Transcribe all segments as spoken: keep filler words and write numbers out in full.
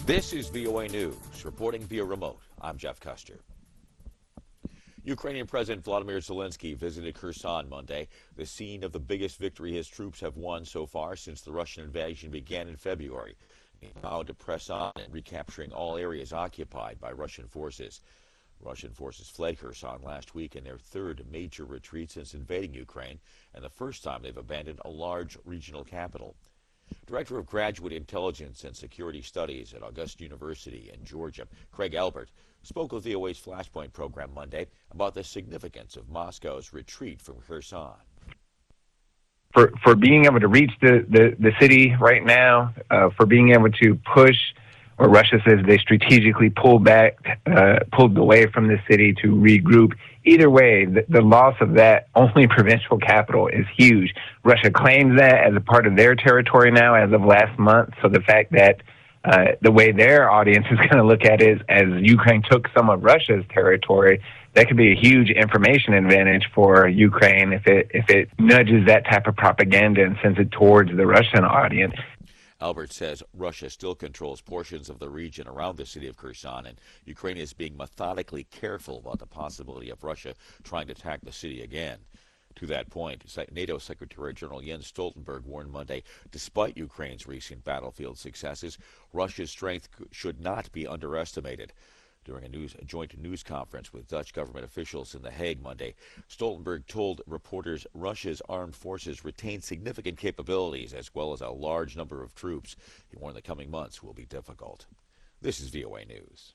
This is V O A News, reporting via remote. I'm Jeff Custer. Ukrainian President Vladimir Zelensky visited Kherson Monday, the scene of the biggest victory his troops have won so far since the Russian invasion began in February. He vowed to press on in recapturing all areas occupied by Russian forces. Russian forces fled Kherson last week in their third major retreat since invading Ukraine, and the first time they've abandoned a large regional capital. Director of Graduate Intelligence and Security Studies at Augusta University in Georgia, Craig Albert, spoke with V O A's Flashpoint program Monday about the significance of Moscow's retreat from Kherson. For, for being able to reach the, the, the city right now, uh, for being able to push, or Russia says they strategically pulled back, uh, pulled away from the city to regroup. Either way, the, the loss of that only provincial capital is huge. Russia claims that as a part of their territory now as of last month. So the fact that uh, the way their audience is going to look at it is as Ukraine took some of Russia's territory, that could be a huge information advantage for Ukraine if it if it nudges that type of propaganda and sends it towards the Russian audience. Albert says Russia still controls portions of the region around the city of Kherson, and Ukraine is being methodically careful about the possibility of Russia trying to attack the city again. To that point, NATO Secretary General Jens Stoltenberg warned Monday, despite Ukraine's recent battlefield successes, Russia's strength should not be underestimated. During a, news, a joint news conference with Dutch government officials in The Hague Monday, Stoltenberg told reporters Russia's armed forces retain significant capabilities as well as a large number of troops. He warned the coming months will be difficult. This is V O A News.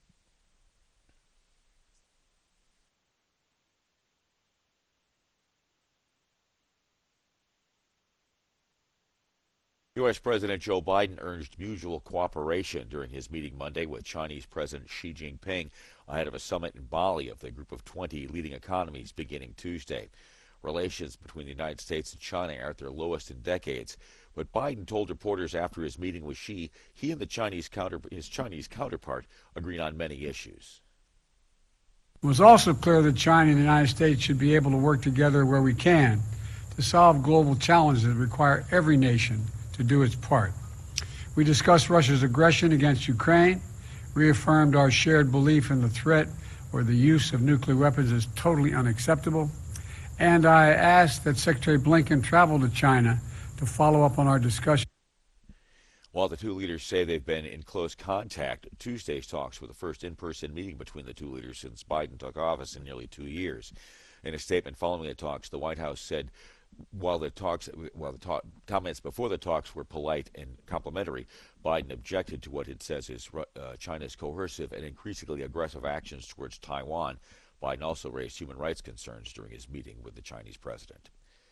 U S. President Joe Biden urged mutual cooperation during his meeting Monday with Chinese President Xi Jinping ahead of a summit in Bali of the group of twenty leading economies beginning Tuesday. Relations between the United States and China are at their lowest in decades, but Biden told reporters after his meeting with Xi he and the Chinese counter, his Chinese counterpart agreed on many issues. It was also clear that China and the United States should be able to work together where we can to solve global challenges that require every nation to do its part. We discussed Russia's aggression against Ukraine, reaffirmed our shared belief in the threat or the use of nuclear weapons is totally unacceptable, and I asked that Secretary Blinken travel to China to follow up on our discussion. While the two leaders say they've been in close contact, Tuesday's talks were the first in-person meeting between the two leaders since Biden took office in nearly two years. In a statement following the talks, the White House said While the talks, while the talk, comments before the talks were polite and complimentary, Biden objected to what it says is uh, China's coercive and increasingly aggressive actions towards Taiwan. Biden also raised human rights concerns during his meeting with the Chinese president.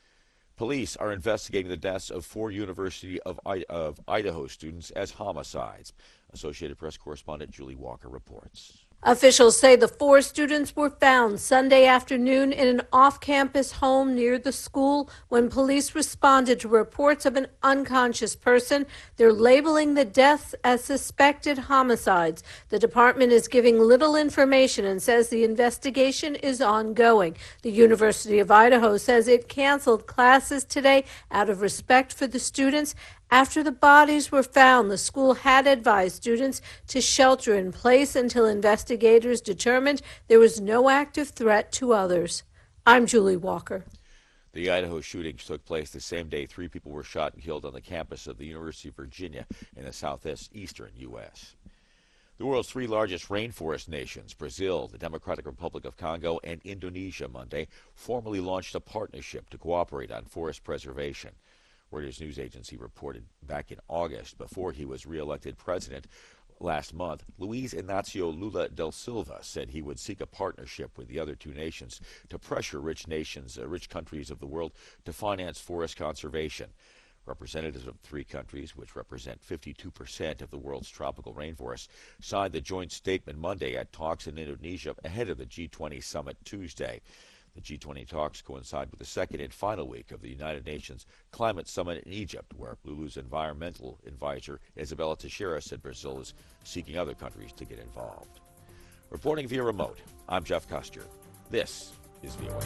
Police are investigating the deaths of four University of, I- of Idaho students as homicides. Associated Press correspondent Julie Walker reports. Officials say the four students were found Sunday afternoon in an off-campus home near the school when police responded to reports of an unconscious person. They're labeling the deaths as suspected homicides. The department is giving little information and says the investigation is ongoing. The University of Idaho says it canceled classes today out of respect for the students. After the bodies were found, the school had advised students to shelter in place until investigators determined there was no active threat to others. I'm Julie Walker. The Idaho shootings took place the same day three people were shot and killed on the campus of the University of Virginia in the southeastern U S. The world's three largest rainforest nations, Brazil, the Democratic Republic of Congo, and Indonesia, Monday, formally launched a partnership to cooperate on forest preservation. Reuters news agency reported back in August, before he was reelected president last month, Luiz Inácio Lula da Silva said he would seek a partnership with the other two nations to pressure rich nations, uh, rich countries of the world to finance forest conservation. Representatives of three countries, which represent fifty-two percent of the world's tropical rainforests, signed the joint statement Monday at talks in Indonesia ahead of the G twenty summit Tuesday. The G twenty talks coincide with the second and final week of the United Nations Climate Summit in Egypt, where Lulu's environmental advisor Isabella Teixeira said Brazil is seeking other countries to get involved. Reporting via remote, I'm Jeff Custer. This is V O A.